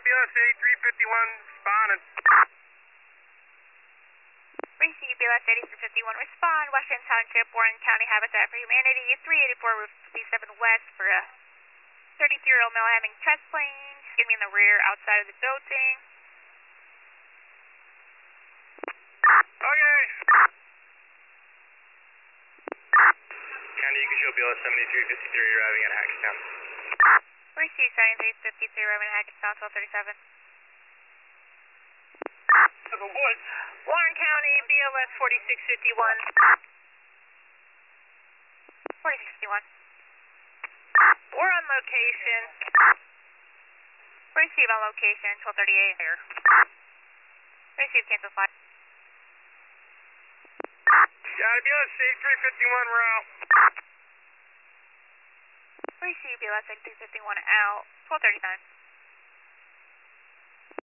BLS 8351 responding. Receive BLS 8351 respond, Washington Township, Warren County Habitat for Humanity, 384 Route 57 West for a 33-year-old male having chest pain. Get me in the rear outside of the building. Okay. County, you can show BLS 7353 arriving at Hackettstown. Receive 7353 arriving at Hackettstown, 1237. Warren County, BLS 4651. 4651. We're on location. Receive on location, 1238 here. Receive, cancel flight. Got it, BLS 8351, we're out. Receive, BLS 8351 out, 1239.